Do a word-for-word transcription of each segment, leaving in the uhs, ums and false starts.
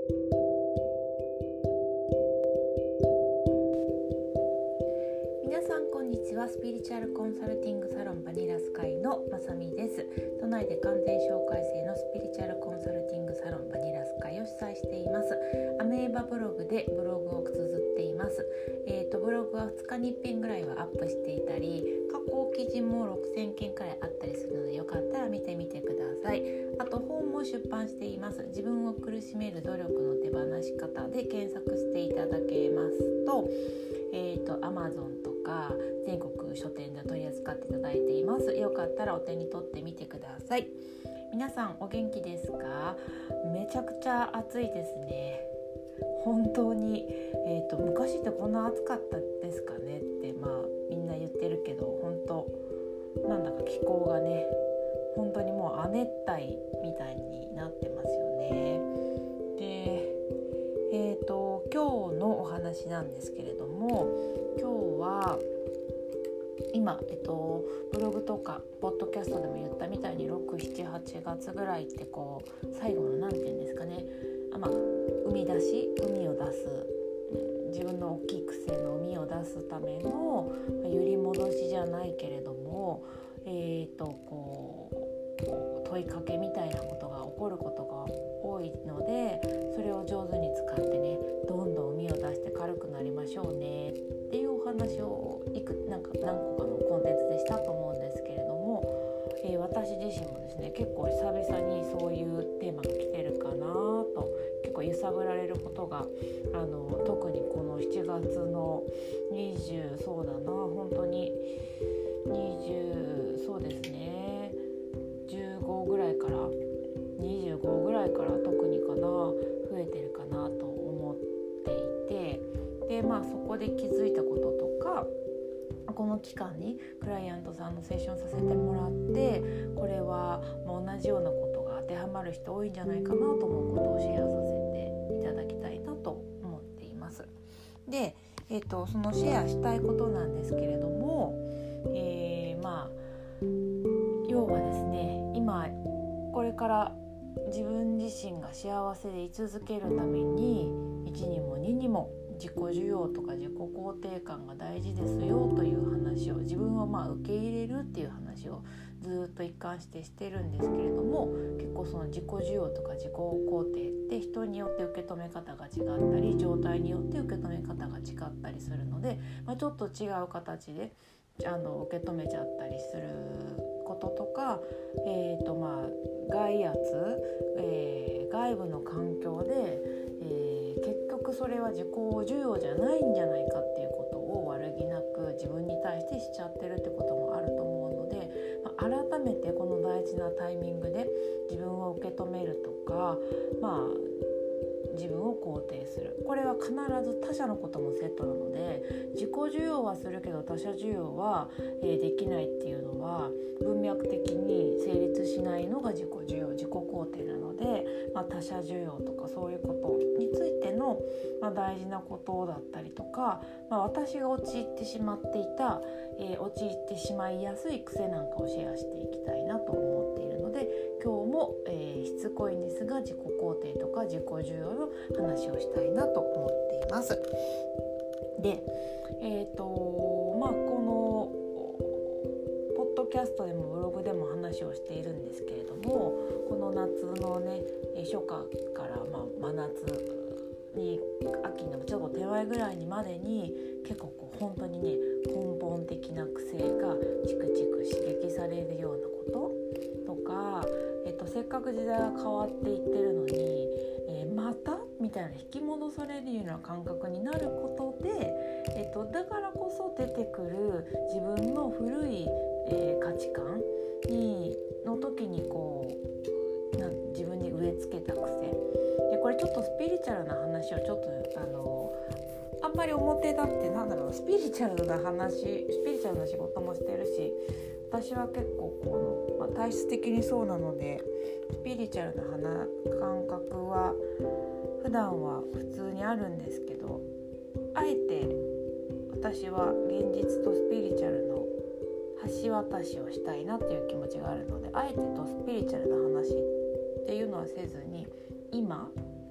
皆さんこんにちは。スピリチュアルコンサルティングサロンバニラスカイのまさみです。都内で完全紹介制のスピリチュアルコンサルティングサロンバニラスカイを主催しています。アメーバブログでブログを綴っています。えーとブログはふつかにいっぺんぐらいはアップしていたり、加工記事もろくせんけんくらいあったりするので、よかったら見てみてください。あと本も出版しています。自分を苦しめる努力の手放し方で検索していただけますと、えーと Amazon とか全国書店で取り扱っていただいています。よかったらお手に取ってみてください。皆さんお元気ですか？めちゃくちゃ暑いですね。本当に、えーと昔ってこんな暑かったですかねってまあみんな言ってるけど、本当なんだか気候がね、本当にもう亜熱帯みたいになってますよね。で、えーと今日のお話なんですけれども、今日は今、えっと、ブログとかポッドキャストでも言ったみたいにろく、しち、はちがつぐらいってこう最後のなんていうんですかね、あ、まあ、生み出し海を出す、自分の大きい癖の海を出すための揺り戻しじゃないけれども、えーとこう問いかけみたいなことが起こることが多いので、それを上手に使ってね、どんどん海を出して軽くなりましょうねっていうお話をいくなんか何個かのコンテンツでしたと思うんですけれども、えー、私自身もですね、結構久々にそういうテーマが来てるかなと、結構揺さぶられることがあの特にこのしちがつのにじゅうそうだな本当ににじゅうそうですねじゅうごぐらいからにじゅうごぐらいから特にかな増えてるかなと思っていて、でまあそこで気づいたこととか、この期間にクライアントさんのセッションさせてもらって、これは同じようなことが当てはまる人多いんじゃないかなと思うことをシェアさせていただきたいなと思っています。で、えーと、そのシェアしたいことなんですけれども、えー、まあ要はですね、今これから自分自身が幸せで居続けるためにいちにもににも自己需要とか自己肯定感が大事ですよという話を、自分をまあ受け入れるっていう話をずっと一貫してしてるんですけれども、結構その自己需要とか自己肯定って人によって受け止め方が違ったり、状態によって受け止め方が違ったりするので、まあ、ちょっと違う形であの受け止めちゃったりすることとか、えーとまあ、外圧、えー、外部の環境で、えー、結局それは自己需要じゃないんじゃないかっていうことを悪気なく自分に対してしちゃってるってこともあると思うので、まあ、改めてこの大事なタイミングで自分を受け止めるとか、まあ自分を肯定する、これは必ず他者のこともセットなので、自己需要はするけど他者需要は、えー、できないっていうのは文脈的に成立しないのが自己需要自己肯定なので、まあ、他者需要とかそういうことについての、まあ、大事なことだったりとか、まあ、私が陥ってしまっていた、えー、陥ってしまいやすい癖なんかをシェアしていきたいなと思っているので、今日も、えー、しつこいんですが自己肯定とか自己需要の話をしたいなと思っています。で、えーとまあ、このポッドキャストでもブログでも話をしているんですけれども、この夏のね初夏から、まあ、真夏に秋のちょっと手前ぐらいにまでに結構こう本当にね根本的な癖がチクチク刺激されるようなこととか、えっと、せっかく時代が変わっていってるのに、えー、またみたいな引き戻されるような感覚になることで、えっと、だからこそ出てくる自分の古い、えー、価値観にの時にこうな自分に植え付けた癖で、これちょっとスピリチュアルな話をちょっとあのあんまり表立ってなんだろうスピリチュアルな話スピリチュアルな仕事もしてるし、私は結構この、まあ、体質的にそうなのでスピリチュアルな感覚は普段は普通にあるんですけど、あえて私は現実とスピリチュアルの橋渡しをしたいなっていう気持ちがあるので、あえてとスピリチュアルな話っていうのはせずに今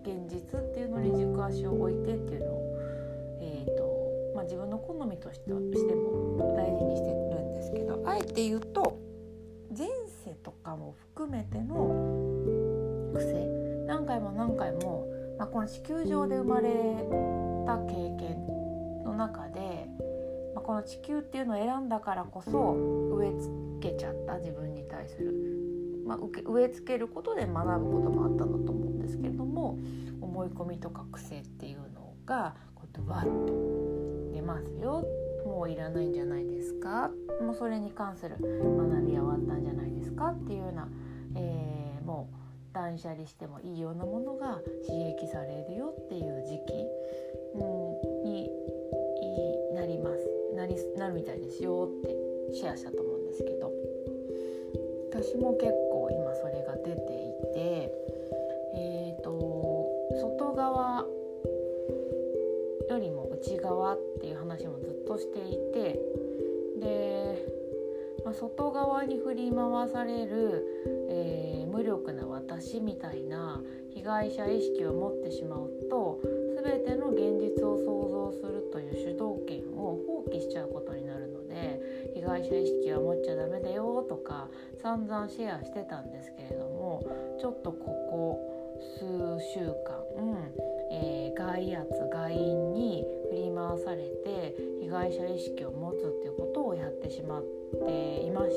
現実っていうのに軸足を置いてっていうのを、えーとまあ、自分の好みとしてしても大事にしてるんですけど、あえて言うと前世とかも含めての癖、何回も何回も、まあ、この地球上で生まれた経験の中で、まあ、この地球っていうのを選んだからこそ植え付けちゃった自分に対する、まあ、植え付けることで学ぶこともあったんだと思うんですけれども、思い込みとか癖っていうのがこうやってわっと出ますよ。もういらないんじゃないですか、もうそれに関する学びは終わったんじゃないですかっていうような、えー、もう断捨離してもいいようなものが刺激されるよっていう時期、うん、になりますなりなるみたいですよってシェアしたと思うんですけど、私も結構今それが出ていて、えーと外側よりも内側っていう話もずっとしていて、で、まあ、外側に振り回される、えー、無力な私みたいな被害者意識を持ってしまうと、全ての現実を想像するという主導権を放棄しちゃうことになるので、被害者意識は持っちゃダメだよとか散々シェアしてたんですけれども、ちょっとここ数週間、うんえー、外圧外因に振り回されて被害者意識を持つっていうことをやってしまっていました。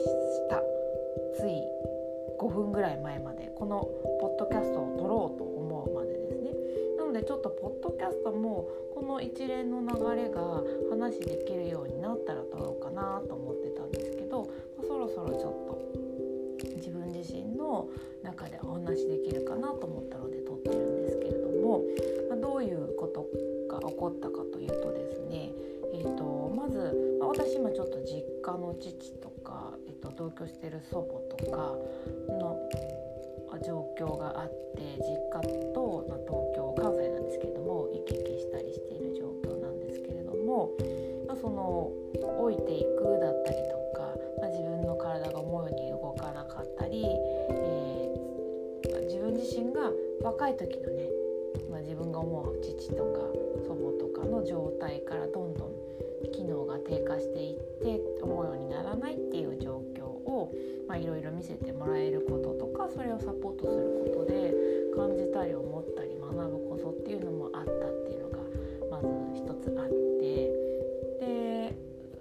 ついごふんぐらい前まで、このポッドキャストを撮ろうと思うまでですね。なのでちょっとポッドキャストもこの一連の流れが話できるようになったら撮ろうかなと思ってたんですけど、まあ、そろそろちょっと自分自身の中でお話できるかなと思ったので撮ってるんですけれども、まあ、どういうことが起こったかというとですね、えー、とまず、まあ、私今ちょっと実家の父とか、えー、と同居している祖母とかの状況があって、実家と、まあ、東京関西なんですけれども行き来したりしている状況なんですけれども、まあ、その老いていくだったりとか、まあ、自分の体が思うように動かなかったり、えー、自分自身が若い時のね、まあ、自分が思う父とか祖母とかの状態からどんどん機能が低下していって思うようにならないっていう状況をいろいろ見せてもらえることとか、それをサポートすることで感じたり思ったり学ぶことっていうのもあったっていうのがまず一つあって、で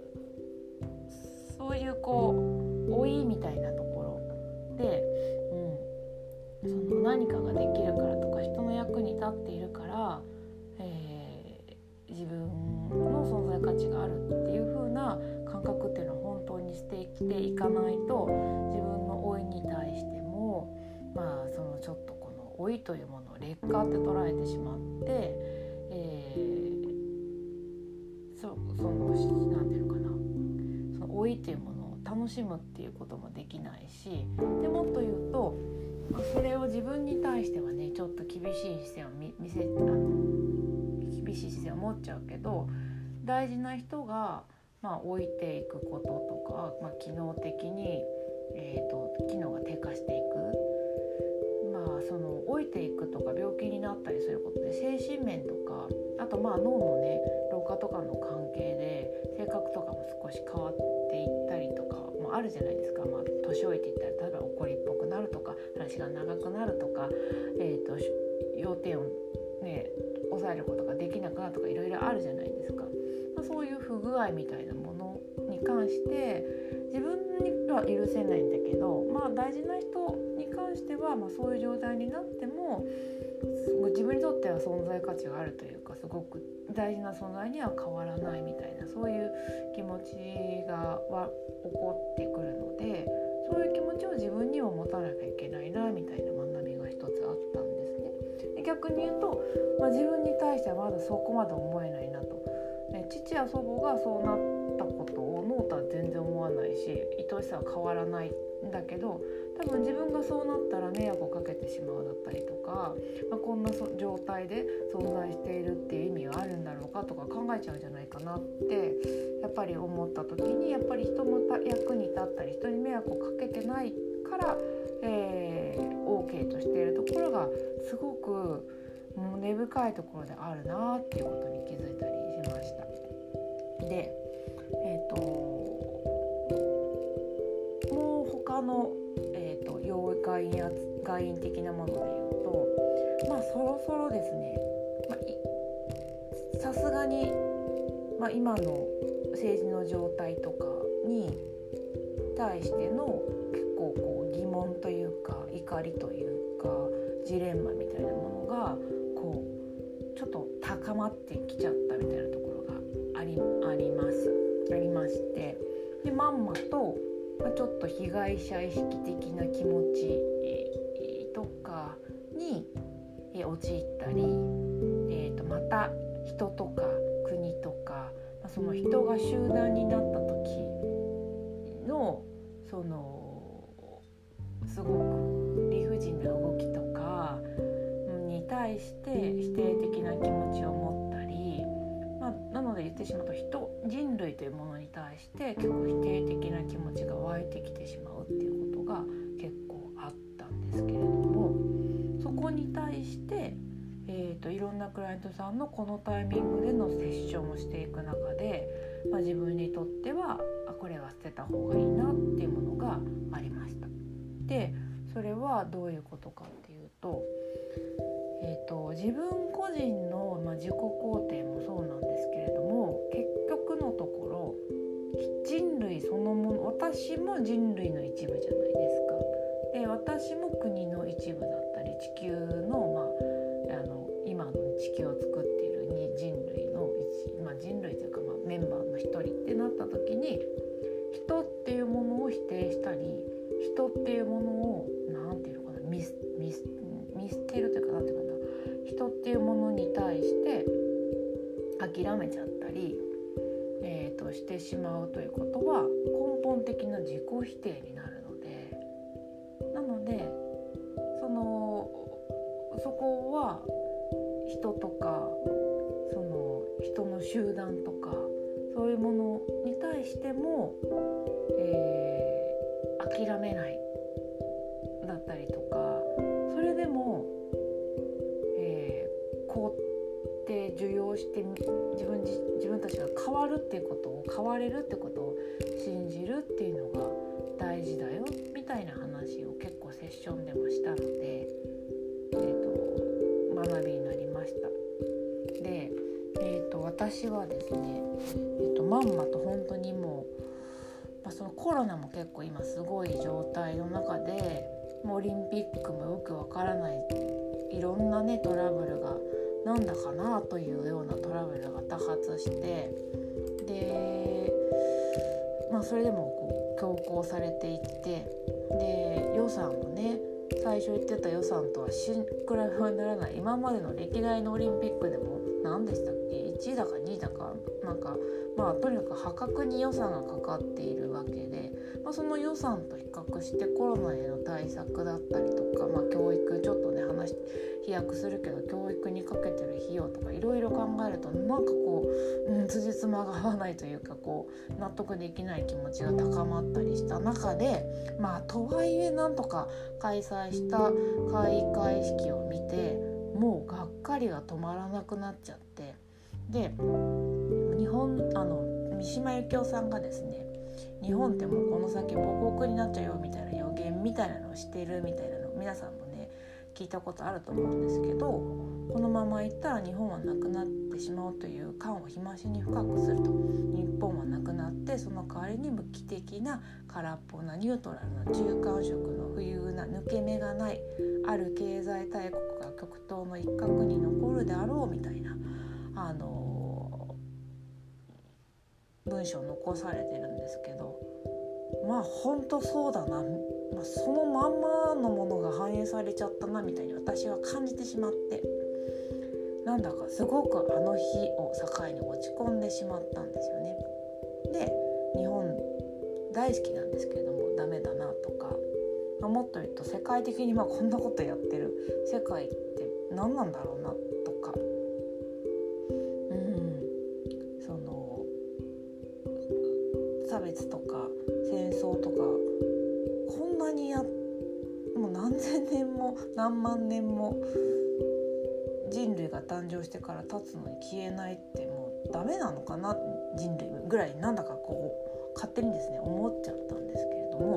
そういうこう老いみたいなところで、うん、その何かができるからとか人の役に立っているから、えー、自分の存在価値があるっていう風な感覚っていうのは本当にしてきていかないと、自分の老いに対してもまあそのちょっとこの老いというものを劣化って捉えてしまって、えー、そ, そのなんていうのかな、その老いというものを楽しむっていうこともできないし、でもっと言うと、まあ、それを自分に対してはねちょっと厳しい視線を見見せあの厳しい視線を持っちゃうけど、大事な人がまあ老いていくこととか、まあ、機能的に、えーと、機能が低下していく、まあその老いていくとか病気になったりすることで精神面とか、あとまあ脳のね老化とかの関係で性格とかも少し変わっていったりとかもあるじゃないですか。まあ年老いていったら例えば怒りっぽくなるとか話が長くなるとか、えーと要点をね抑えることができなくなるとかいろいろあるじゃないですか。まあ、そういう不具合みたいなものに関して自分には許せないんだけど、まあ大事な人に関しては、まあ、そういう状態になっても自分にとっては存在価値があるというか、すごく大事な存在には変わらないみたいな、そういう気持ちがは起こってくるので、そういう気持ちを自分にも持たなきゃいけないなみたいな学びが一つあったんですね。で逆に言うと、まあ、自分に対してはまだそこまで思えないなと、ね、父や祖母がそうなったことをノートは全然思わないし、愛しさは変わらないんだけど、多分自分がそうなったら迷惑をかけてしまうだったりとか、まあ、こんな状態で存在しているっていう意味があるんだろうかとか考えちゃうんじゃないかなってやっぱり思った時に、やっぱり人の役に立ったり人に迷惑をかけてないから、えー、OK としているところがすごく、う慨深いところであるなっていうことに気づいたりしました。で、えっ、ー、ともう他の、えー、と要外因や外因的なもので言うと、まあそろそろですね、さすがに、まあ、今の政治の状態とかに対しての結構こう疑問というか怒りというかジレンマみたいなものがこうちょっと高まってきちゃったみたいなところがあり、ありますありまして、でまんまと、まあ、ちょっと被害者意識的な気持ちとかに陥ったり、えーと、また人とか国とか、まあ、その人が集団になった時のそのすごく理不尽な動きとかに対して否定的な気持ちを持ったり、まあ、なので言ってしまうと人人類というものに対して結構否定的な気持ちが湧いてきてしまうっていうことが結構あったんですけれども、そこに対して、えーと、いろんなクライアントさんのこのタイミングでのセッションをしていく中で、まあ、自分にとってはあこれは捨てた方がいいなっていうものがありました。でそれはどういうことかっていうと、えーと、自分個人の、まあ、自己肯定もそうなんですけれども、結局のところ人類そのもの、私も人類の一部じゃないですか。で私も国の一部だったり地球の、まあ、あの今の地球を作っている人類の、まあ、人類というか、まあ、メンバーの一人ってなった時に、人っていうものを否定したり、人っていうものをなんていうのかな、見捨てるというか、なんていうかな、人っていうものに対して諦めちゃったり、えー、としてしまうということは根本的な自己否定になるので、なのでそのそこは人とかその人の集団とかそういうものに対しても、えー、諦めないだったりとか、それでも、えー、肯定受容して自分自分たちが変わるっていうことを変われるってことを信じるっていうのが大事だよみたいな話を結構セッションでもしたので、えー、と学びになりました。で、えー、と私はですね、えー、とまんまと本当にもう、まあ、そのコロナも結構今すごい状態の中で、もうオリンピックもよくわからないいろんなねトラブルがなんだかなというようなトラブルが多発して、で、まあ、それでもこう強行されていって、で予算もね最初言ってた予算とは比べ物にならない、今までの歴代のオリンピックでも何でしたっけ、いちいだかにいだかなんか、まあとにかく破格に予算がかかっているわけで、まあ、その予算と比較してコロナへの対策だったりとか、まあ、教育ちょっとね話飛躍するけど教育にかけてる費用とかいろいろ考えるとなんかこう、うん、辻褄が合わないというか、こう納得できない気持ちが高まったりした中で、まあとはいえなんとか開催した開会式を見てもうがっかりが止まらなくなっちゃって、で日本あの三島由紀夫さんがですね、日本ってもうこの先母国になっちゃうよみたいな予言みたいなのをしてるみたいなの皆さんもね聞いたことあると思うんですけど、このままいったら日本はなくなってしまうという感を日増しに深くすると、日本はなくなってその代わりに無機的な空っぽなニュートラルな中間色の浮遊な抜け目がないある経済大国が極東の一角に残るであろうみたいなあの文章を残されてるんですけど、まあ本当そうだな、まあ、そのまんまのものが反映されちゃったなみたいに私は感じてしまって、なんだかすごくあの日を境に落ち込んでしまったんですよね。で日本大好きなんですけれどもダメだなとか、まあ、もっと言うと世界的にまあこんなことやってる世界って何なんだろうなとか、うんその差別とか戦争とかこんなにやもう何千年も何万年も人類が誕生してから経つのに消えないってもうダメなのかな、人類ぐらいなんだかこう勝手にですね思っちゃったんですけれども、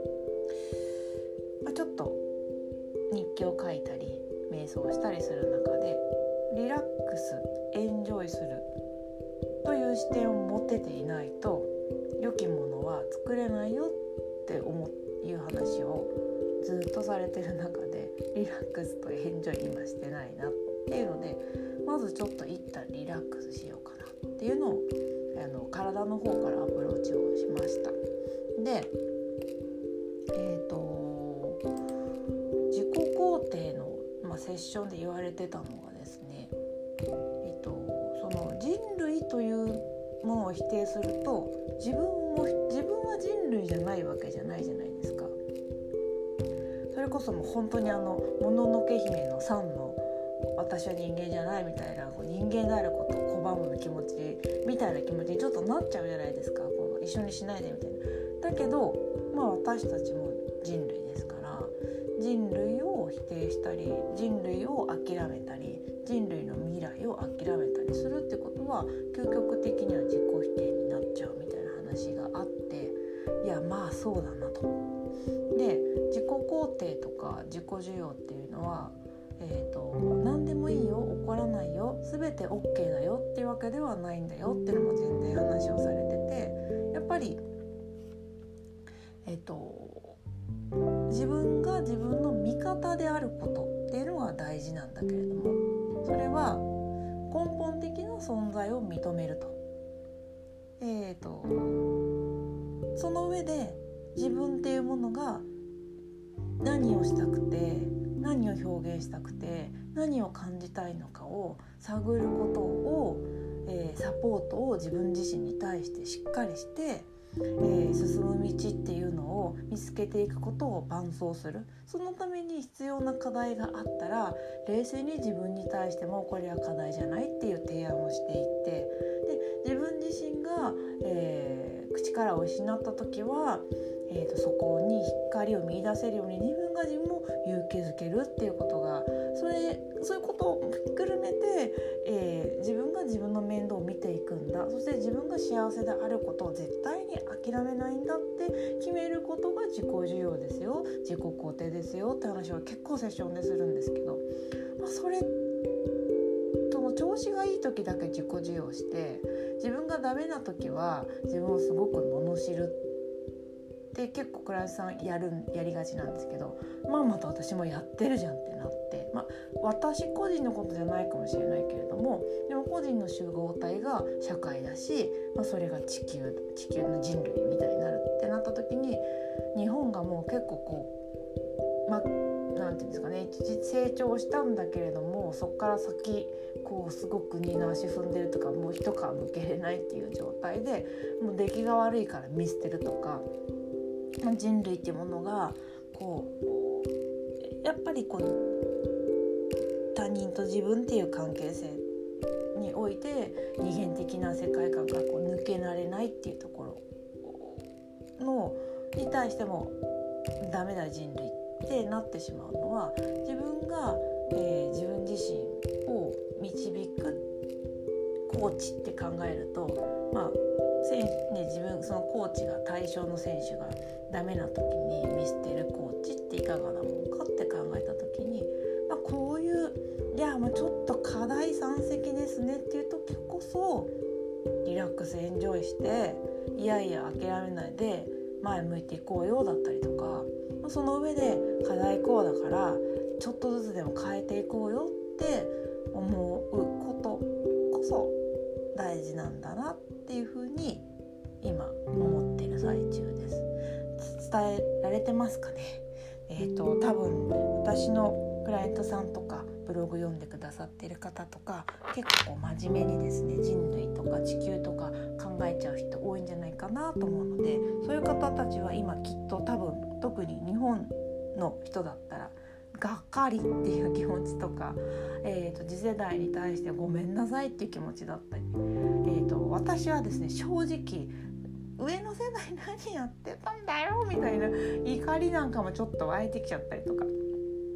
まあ、ちょっと日記を書いたり瞑想したりする中でリラックスエンジョイするという視点を持てていないと良きものは作れないよって思ういう話をずっとされてる中で、リラックスとエンジョイ今してないなっていうので、まずちょっと一旦リラックスしようかなっていうのをあの体の方からアプローチをしました。で、えーと自己肯定の、まあ、セッションで言われてたのがですね、えーとその人類というものを否定すると自分も自分は人類じゃないわけじゃないじゃないですか。それこそもう本当にあのもののけ姫のさんの私は人間じゃないみたいな、人間であることを拒む気持ちみたいな気持ちにちょっとなっちゃうじゃないですか。こう一緒にしないでみたいな。だけど、まあ、私たちも人類ですから、人類を否定したり人類を諦めたり人類の未来を諦めたりするってことは究極的には自己否定になっちゃうみたいな話があって、いやまあそうだなと。で、自己肯定とか自己需要っていうのは、えーと、何でもいいよ、怒らないよ、全て OK だよっていうわけではないんだよっていうのも全然話をされてて、やっぱりえっと自分が自分の味方であることっていうのが大事なんだけれども、それは根本的な存在を認めると。えーとその上で自分っていうものが何をしたくて何を表現したくて何を感じたいのかを探ることを、えー、サポートを自分自身に対してしっかりして、えー、進む道っていうのを見つけていくことを伴走する。そのために必要な課題があったら冷静に自分に対してもこれは課題じゃないっていう提案をしていって、で自分自身が、えー、力を失った時はえー、とそこに光を見出せるように自分が自分を勇気づけるっていうことが、それそういうことをひっくるめて、えー、自分が自分の面倒を見ていくんだ、そして自分が幸せであることを絶対に諦めないんだって決めることが自己需要ですよ、自己肯定ですよって話を結構セッションでするんですけど、まあ、それとの調子がいい時だけ自己需要して、自分がダメな時は自分をすごく罵るで結構クライアントさんやるやりがちなんですけど、まあまた私もやってるじゃんってなって、まあ私個人のことじゃないかもしれないけれども、でも個人の集合体が社会だし、まあ、それが地球地球の人類みたいになるってなった時に、日本がもう結構こうまあなんていうんですかね、成長したんだけれども、そこから先こうすごく二の足踏んでるとか、もう一皮むけれないっていう状態で、もう出来が悪いから見捨てるとか、人類っていうものがこうやっぱりこう他人と自分っていう関係性において二元的な世界観からこう抜けられないっていうところのに対してもダメだ人類ってなってしまうのは、自分が、えー、自分自身を導くコーチって考えると、まあ選手ね、自分そのコーチが対象の選手がダメな時に見捨てるコーチっていかがなものかって考えた時に、まあ、こういういやもうちょっと課題山積ですねっていう時こそリラックスエンジョイして、いやいや諦めないで前向いていこうよだったりとか、その上で課題こうだからちょっとずつでも変えていこうよって思うことこそ大事なんだなっていうふうに今思っている最中です。伝えられてますかね。えーと、多分私のクライアントさんとかブログ読んでくださっている方とか結構真面目にですね、人類とか地球とか考えちゃう人多いんじゃないかなと思うので、そういう方たちは今きっと多分特に日本の人だったらがっかりっていう気持ちとか、えーと、次世代に対してごめんなさいっていう気持ちだったり、えーと、私はですね正直上の世代何やってたんだよみたいな怒りなんかもちょっと湧いてきちゃったりとか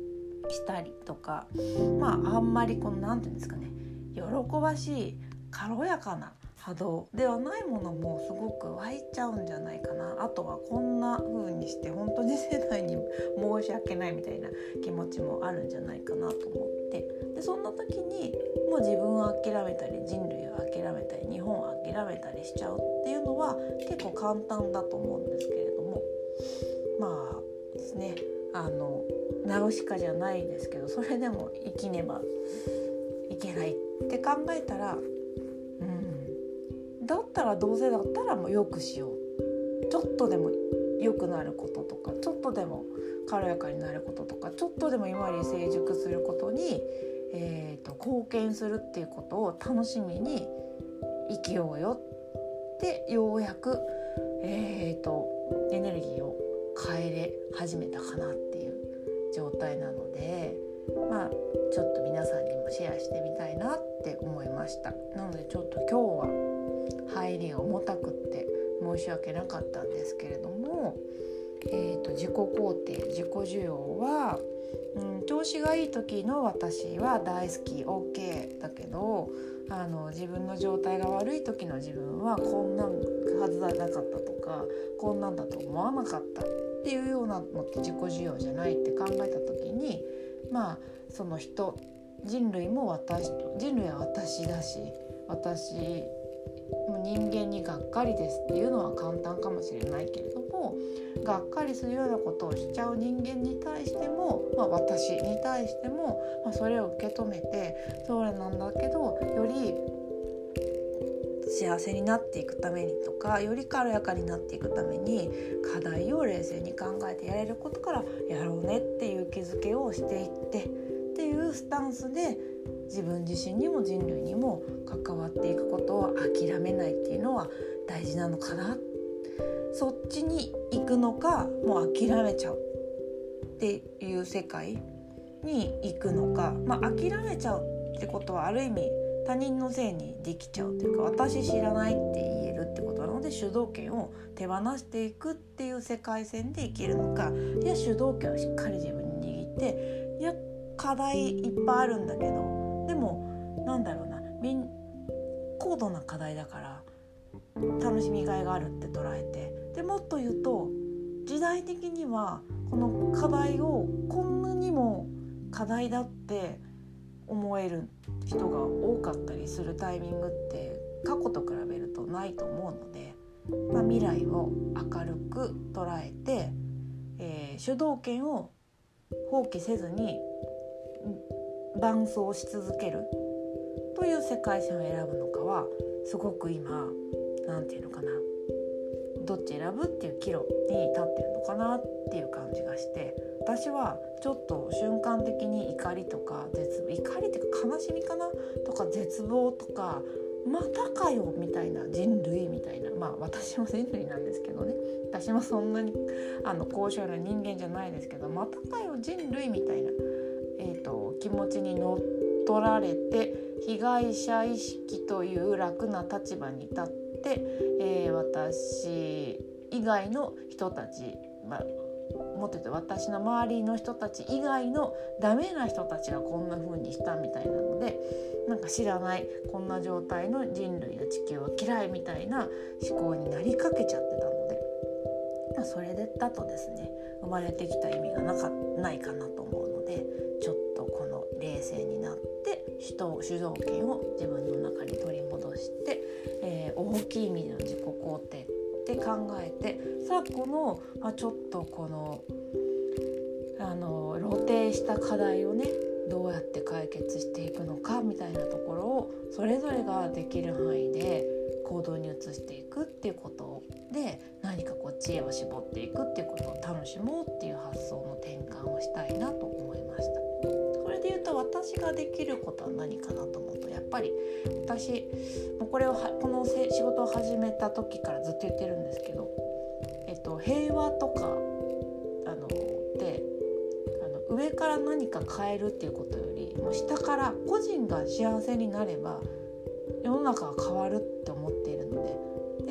したりとか、まああんまりこのなんていうんですかね、喜ばしい軽やかな波動ではないものもすごく湧いちゃうんじゃないかな。あとはこんな風にして本当に世代に申し訳ないみたいな気持ちもあるんじゃないかなと思って、でそんな時にもう自分を諦めたり人類を諦めたり日本を諦めたりしちゃうっていうのは結構簡単だと思うんですけれども、まあですね、あのナウシカじゃないですけど、それでも生きねばいけないって考えたら、だったらどうせだったらもうよくしよう、ちょっとでも良くなることとか、ちょっとでも軽やかになることとか、ちょっとでも今より成熟することに、えーと、貢献するっていうことを楽しみに生きようよってようやく、えーと、エネルギーを変えれ始めたかなっていう状態なので、まあちょっと皆さんにもシェアしてみたいなって思いました。なのでちょっと今日は入りが重たくって申し訳なかったんですけれども、えーと、自己肯定自己需要は、うん、調子がいい時の私は大好き OK だけど、あの自分の状態が悪い時の自分はこんなんはずはなかったとか、こんなんだと思わなかったっていうようなのって自己需要じゃないって考えた時に、まあその人人類も私人類は私だし、私人間にがっかりですっていうのは簡単かもしれないけれども、がっかりするようなことをしちゃう人間に対しても、まあ、私に対しても、まあ、それを受け止めて、それなんだけどより幸せになっていくためにとか、より軽やかになっていくために課題を冷静に考えてやれることからやろうねっていう気づけをしていってっていうスタンスで、自分自身にも人類にも関わっていくことを諦めないっていうのは大事なのかな。そっちに行くのか、もう諦めちゃうっていう世界に行くのか、まあ諦めちゃうってことはある意味他人のせいにできちゃうというか、私知らないって言えるってことなので、主導権を手放していくっていう世界線で生きるのか、いや主導権をしっかり自分に握って、いや課題いっぱいあるんだけど、でもなんだろうな、高度な課題だから楽しみがいがあるって捉えて、でもっと言うと時代的にはこの課題をこんなにも課題だって思える人が多かったりするタイミングって過去と比べるとないと思うので、まあ、未来を明るく捉えて、えー、主導権を放棄せずに伴走し続けるという世界線を選ぶのかは、すごく今なんていうのかな、どっち選ぶっていう岐路に立ってるのかなっていう感じがして、私はちょっと瞬間的に怒りとか絶望、怒りっていうか悲しみかなとか絶望とか、またかよみたいな、人類みたいな、まあ私も人類なんですけどね、私もそんなにあの高尚な人間じゃないですけど、またかよ人類みたいな、えーと、気持ちに乗っ取られて、被害者意識という楽な立場に立って、えー、私以外の人たち、まあ、もっと言うと私の周りの人たち以外のダメな人たちがこんな風にしたみたいなので、なんか知らないこんな状態の人類や地球は嫌いみたいな思考になりかけちゃってたので、それでだとですね、生まれてきた意味がなかないかなと思うので、ちょっとこの冷静になって主導権を自分の中に取り戻して、えー、大きい意味での自己肯定って考えて、さあこの、まあ、ちょっとこのあの露呈した課題をね、どうやって解決していくのかみたいなところをそれぞれができる範囲で行動に移していくっていうことで、何かこう知恵を絞っていくっていうことを楽しもうっていう発想の転換をしたいなと思いました。それで言うと、私ができることは何かなと思うと、やっぱり私もうこれをはこの仕事を始めた時からずっと言ってるんですけど、えっと、平和とかあのであの上から何か変えるっていうことよりも、下から個人が幸せになれば世の中が変わるって思っているので、で個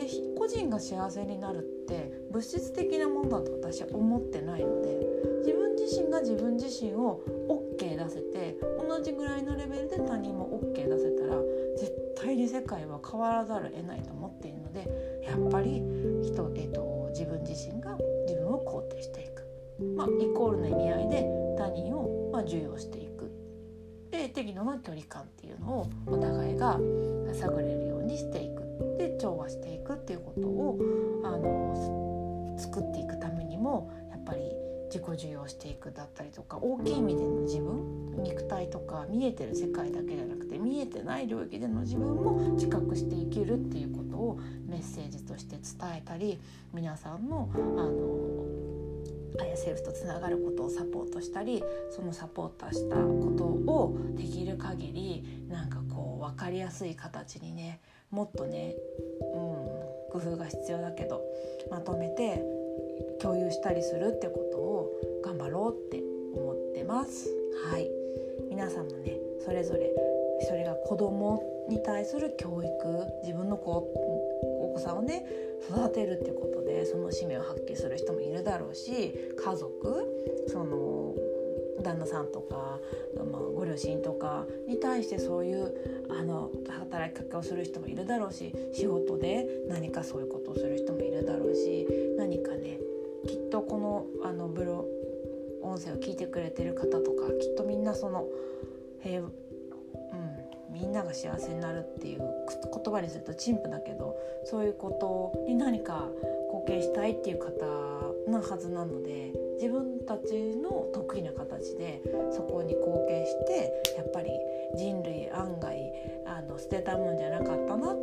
個人が幸せになるって物質的なものだと私は思ってないので、自分自身が自分自身を OK 出せて、同じぐらいのレベルで他人も OK 出せたら絶対に世界は変わらざるを得ないと思っているので、やっぱり人、えーと、自分自身が自分を肯定していく、まあ、イコールの意味合いで他人をまあ受容していく、で適度な距離感っていうのをお互いが探れるようにしていく、で調和していくっていうことをあの作っていくためにも、やっぱり自己受容していくだったりとか、大きい意味での自分、肉体とか見えてる世界だけじゃなくて見えてない領域での自分も自覚して生きるっていうことをメッセージとして伝えたり、皆さんのあのハイヤーセルフとつながることをサポートしたり、そのサポートしたことをできる限りなんかこう分かりやすい形にね、もっとね、うん、工夫が必要だけどまとめて共有したりするってことを頑張ろうって思ってます。はい、皆さんもね、それぞれそれが子供に対する教育、自分の子お子さんをね育てるっていうことでその使命を発揮する人もいるだろうし、家族、その旦那さんとか、まあ、ご両親とかに対してそういうあの働きかけをする人もいるだろうし、仕事で何かそういうことをする人もいるだろうし、何かね、きっとこのあのブロ音声を聞いてくれてる方とか、きっとみんなその平和、うん、みんなが幸せになるっていう言葉にすると陳腐だけど、そういうことに何か貢献したいっていう方なはずなので、自分たちの得意な形でそこに貢献して、やっぱり人類案外あの捨てたもんじゃなかったなって、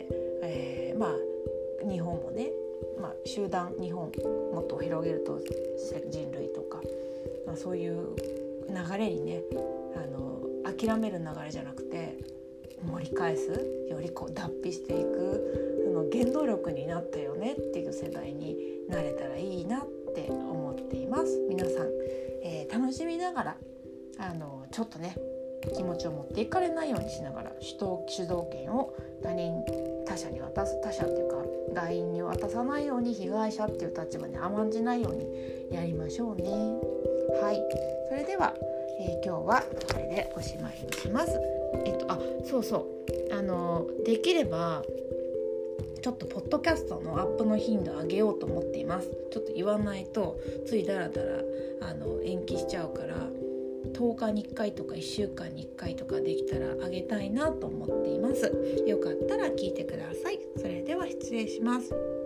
えー、まあ日本もね、まあ、集団日本もっと広げると人類とか、まあ、そういう流れにね、あの諦める流れじゃなくて盛り返す、よりこう脱皮していく、その原動力になったよねっていう世代になれたらいいなって思っています。皆さん、えー、楽しみながらあのちょっとね気持ちを持っていかれないようにしながら、主導、主導権を他人他者に渡す、他者っていうか外因に渡さないように、被害者っていう立場に甘んじないようにやりましょうね。はい、それでは、えー、今日はこれでおしまいにします。えっとあそうそうあのできればちょっとポッドキャストのアップの頻度上げようと思っています。ちょっと言わないとついだらだらあの延期しちゃうから、とおかにいっかいとかいっしゅうかんにいっかいとかできたら上げたいなと思っています。よかったら聞いてください。それでは失礼します。